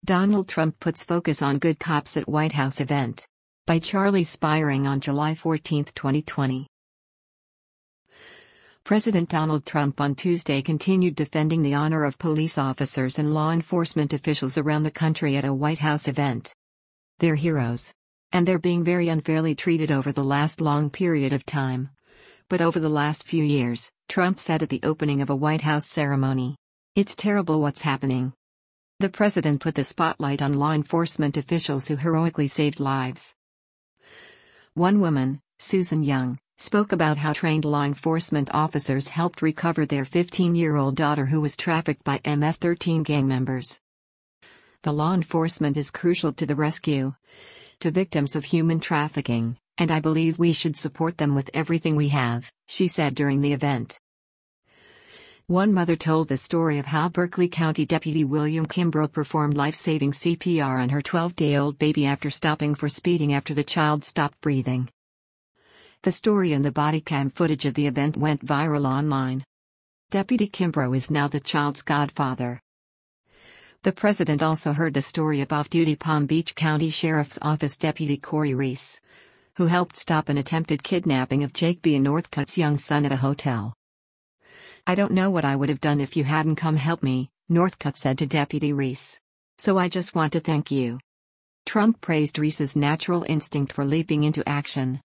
Donald Trump puts focus on good cops at White House event. By Charlie Spiring on July 14, 2020. President Donald Trump on Tuesday continued defending the honor of police officers and law enforcement officials around the country at a White House event. They're heroes. And they're being very unfairly treated over the last long period of time. But over the last few years, Trump said at the opening of a White House ceremony, "It's terrible what's happening." The president put the spotlight on law enforcement officials who heroically saved lives. One woman, Susan Young, spoke about how trained law enforcement officers helped recover their 15-year-old daughter who was trafficked by MS-13 gang members. The law enforcement is crucial to the rescue, to victims of human trafficking, and I believe we should support them with everything we have, she said during the event. One mother told the story of how Berkeley County Deputy William Kimbrough performed life-saving CPR on her 12-day-old baby after stopping for speeding after the child stopped breathing. The story and the body cam footage of the event went viral online. Deputy Kimbrough is now the child's godfather. The president also heard the story of off-duty Palm Beach County Sheriff's Office Deputy Corey Reese, who helped stop an attempted kidnapping of Jake B. Northcutt's young son at a hotel. "I don't know what I would have done if you hadn't come help me," Northcutt said to Deputy Reese. "So I just want to thank you." Trump praised Reese's natural instinct for leaping into action.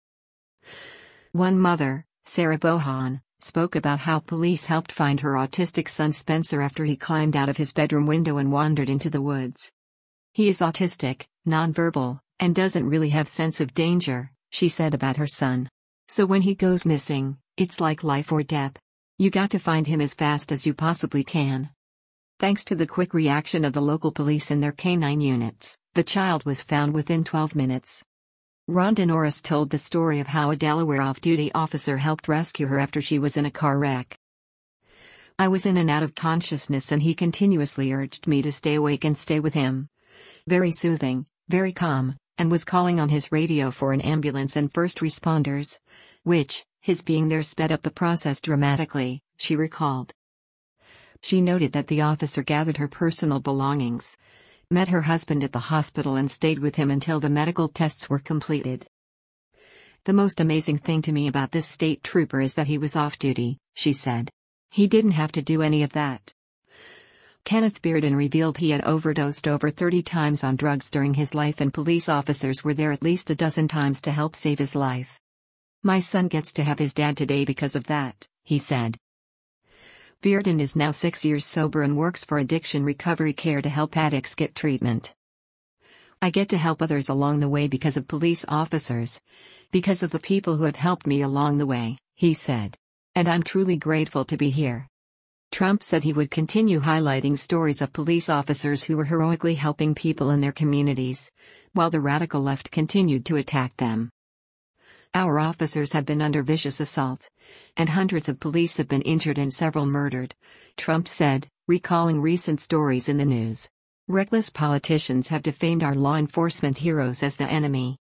One mother, Sarah Bohan, spoke about how police helped find her autistic son Spencer after he climbed out of his bedroom window and wandered into the woods. "He is autistic, nonverbal, and doesn't really have sense of danger," she said about her son. "So when he goes missing, it's like life or death. You got to find him as fast as you possibly can." Thanks to the quick reaction of the local police and their canine units, the child was found within 12 minutes. Rhonda Norris told the story of how a Delaware off-duty officer helped rescue her after she was in a car wreck. "I was in and out of consciousness and he continuously urged me to stay awake and stay with him. Very soothing, very calm, and was calling on his radio for an ambulance and first responders, which, his being there sped up the process dramatically," she recalled. She noted that the officer gathered her personal belongings, met her husband at the hospital and stayed with him until the medical tests were completed. "The most amazing thing to me about this state trooper is that he was off-duty," she said. "He didn't have to do any of that." Kenneth Bearden revealed he had overdosed over 30 times on drugs during his life and police officers were there at least a dozen times to help save his life. "My son gets to have his dad today because of that," he said. Bearden is now 6 years sober and works for Addiction Recovery Care to help addicts get treatment. "I get to help others along the way because of police officers, because of the people who have helped me along the way," he said. "And I'm truly grateful to be here." Trump said he would continue highlighting stories of police officers who were heroically helping people in their communities, while the radical left continued to attack them. "Our officers have been under vicious assault, and hundreds of police have been injured and several murdered," Trump said, recalling recent stories in the news. "Reckless politicians have defamed our law enforcement heroes as the enemy.